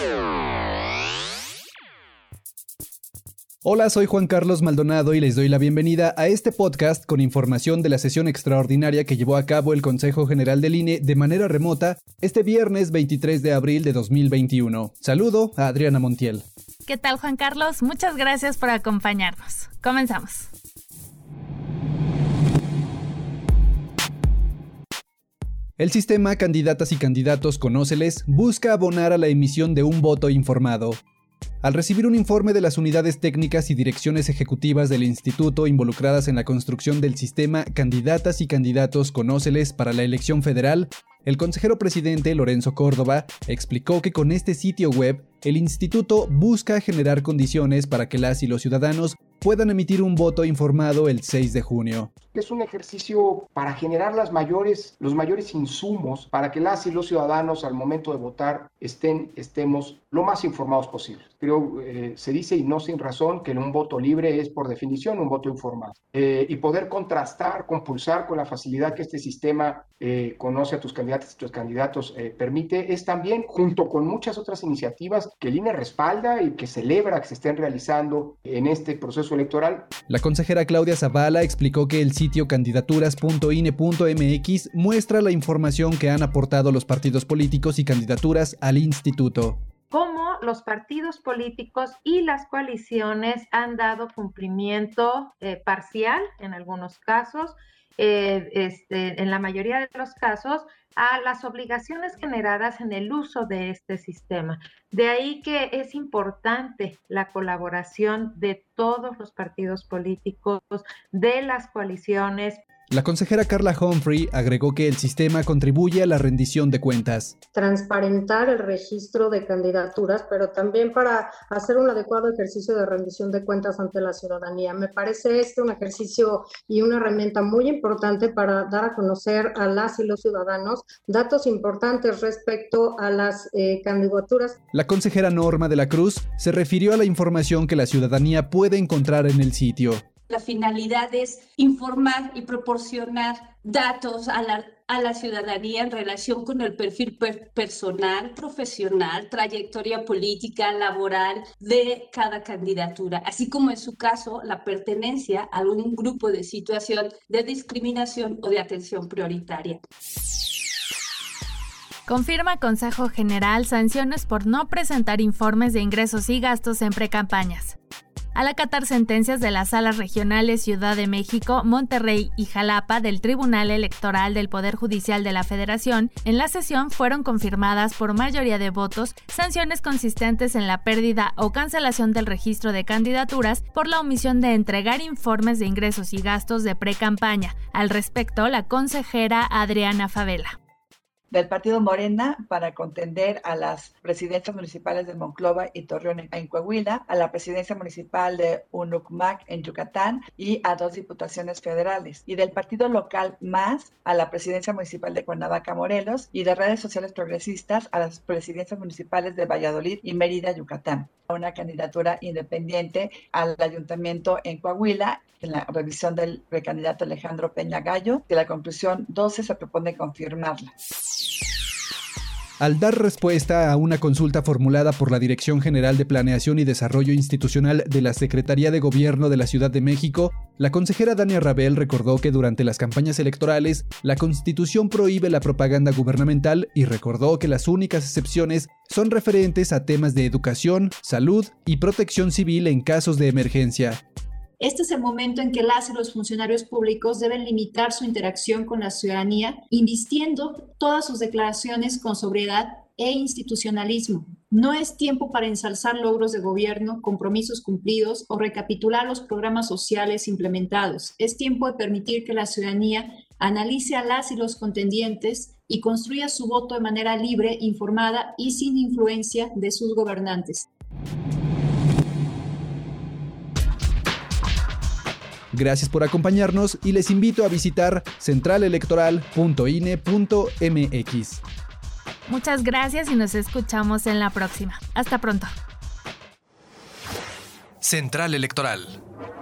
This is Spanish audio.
Hola, soy Juan Carlos Maldonado y les doy la bienvenida a este podcast con información de la sesión extraordinaria que llevó a cabo el Consejo General del INE de manera remota este viernes 23 de abril de 2021. Saludo a Adriana Montiel. ¿Qué tal, Juan Carlos? Muchas gracias por acompañarnos. Comenzamos. El sistema Candidatas y Candidatos Conóceles busca abonar a la emisión de un voto informado. Al recibir un informe de las unidades técnicas y direcciones ejecutivas del instituto involucradas en la construcción del sistema Candidatas y Candidatos Conóceles para la elección federal, el consejero presidente Lorenzo Córdoba explicó que con este sitio web, el instituto busca generar condiciones para que las y los ciudadanos puedan emitir un voto informado el 6 de junio. Es un ejercicio para generar los mayores insumos para que las y los ciudadanos al momento de votar estemos lo más informados posible. Creo se dice, y no sin razón, que un voto libre es por definición un voto informado. Y poder contrastar, compulsar con la facilidad que este sistema conoce a tus candidatas y tus candidatos permite, es también, junto con muchas otras iniciativas que el INE respalda y que celebra que se estén realizando en este proceso electoral. La consejera Claudia Zavala explicó que el sitio candidaturas.ine.mx muestra la información que han aportado los partidos políticos y candidaturas al instituto. Cómo los partidos políticos y las coaliciones han dado cumplimiento parcial en algunos casos, en la mayoría de los casos, a las obligaciones generadas en el uso de este sistema. De ahí que es importante la colaboración de todos los partidos políticos, de las coaliciones. La consejera Carla Humphrey agregó que el sistema contribuye a la rendición de cuentas. Transparentar el registro de candidaturas, pero también para hacer un adecuado ejercicio de rendición de cuentas ante la ciudadanía. Me parece un ejercicio y una herramienta muy importante para dar a conocer a las y los ciudadanos datos importantes respecto a las candidaturas. La consejera Norma de la Cruz se refirió a la información que la ciudadanía puede encontrar en el sitio. La finalidad es informar y proporcionar datos a la ciudadanía en relación con el perfil personal, profesional, trayectoria política, laboral de cada candidatura, así como en su caso la pertenencia a algún grupo de situación de discriminación o de atención prioritaria. Confirma Consejo General sanciones por no presentar informes de ingresos y gastos en precampañas. Al acatar sentencias de las salas regionales Ciudad de México, Monterrey y Jalapa del Tribunal Electoral del Poder Judicial de la Federación, en la sesión fueron confirmadas por mayoría de votos sanciones consistentes en la pérdida o cancelación del registro de candidaturas por la omisión de entregar informes de ingresos y gastos de precampaña. Al respecto, la consejera Adriana Favela. Del partido Morena para contender a las presidencias municipales de Monclova y Torreón en Coahuila, a la presidencia municipal de Unucmac en Yucatán y a 2 diputaciones federales. Y del partido local Más a la presidencia municipal de Cuernavaca, Morelos, y de redes sociales progresistas a las presidencias municipales de Valladolid y Mérida, Yucatán. Una candidatura independiente al ayuntamiento en Coahuila, en la revisión del precandidato Alejandro Peña Gallo, de la conclusión 12 se propone confirmarla. Al dar respuesta a una consulta formulada por la Dirección General de Planeación y Desarrollo Institucional de la Secretaría de Gobierno de la Ciudad de México, la consejera Dania Rabel recordó que durante las campañas electorales, la Constitución prohíbe la propaganda gubernamental y recordó que las únicas excepciones son referentes a temas de educación, salud y protección civil en casos de emergencia. Este es el momento en que las y los funcionarios públicos deben limitar su interacción con la ciudadanía, invistiendo todas sus declaraciones con sobriedad e institucionalismo. No es tiempo para ensalzar logros de gobierno, compromisos cumplidos o recapitular los programas sociales implementados. Es tiempo de permitir que la ciudadanía analice a las y los contendientes y construya su voto de manera libre, informada y sin influencia de sus gobernantes. Gracias por acompañarnos y les invito a visitar centralelectoral.ine.mx. Muchas gracias y nos escuchamos en la próxima. Hasta pronto. Central Electoral.